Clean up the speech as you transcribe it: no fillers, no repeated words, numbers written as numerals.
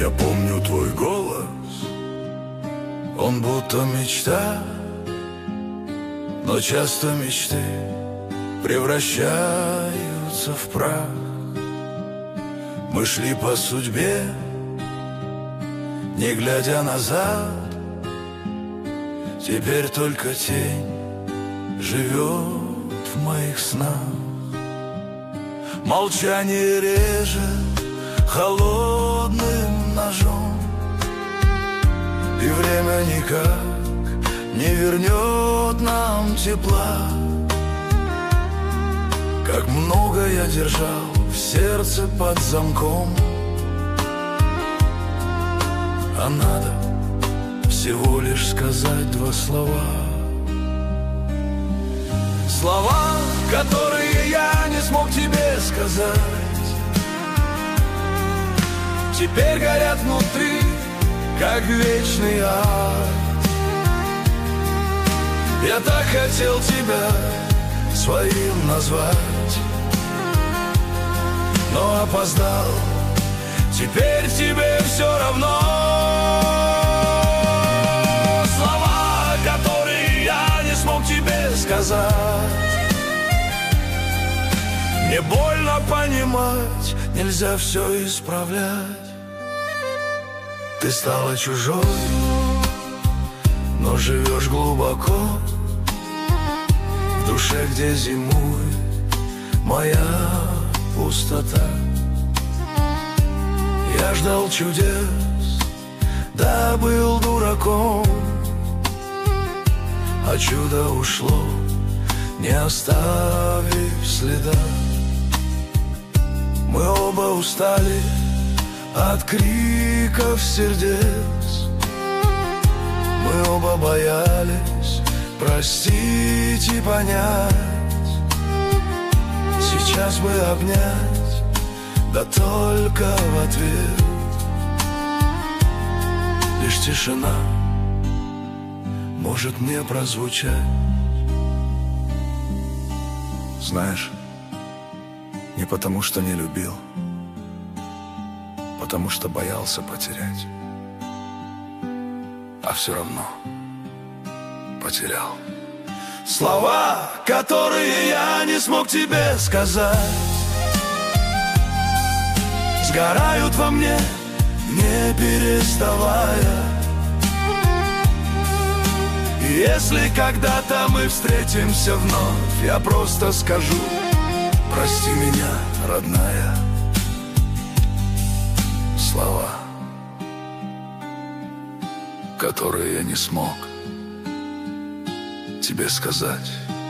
Я помню твой голос, он будто мечта, но часто мечты превращаются в прах. Мы шли по судьбе, не глядя назад. Теперь только тень живет в моих снах. Молчание режет холодным ножом, и время никак не вернет нам тепла. Как много я держал в сердце под замком, а надо всего лишь сказать два слова. Слова, которые я не смог тебе сказать, теперь горят внутри, как вечный ад. Я так хотел тебя своим назвать, но опоздал, теперь тебе все равно. Слова, которые я не смог тебе сказать, мне больно понимать, нельзя все исправлять. Ты стала чужой, но живешь глубоко в душе, где зимует моя пустота. Я ждал чудес, да был дураком, а чудо ушло, не оставив следа. Мы оба устали от криков сердец, мы оба боялись простить и понять. Сейчас бы обнять, да только в ответ лишь тишина может мне прозвучать. Знаешь, не потому что не любил, потому что боялся потерять, а все равно потерял. Слова, которые я не смог тебе сказать, сгорают во мне, не переставая. И если когда-то мы встретимся вновь, я просто скажу: прости меня, родная. Слова, которые я не смог тебе сказать.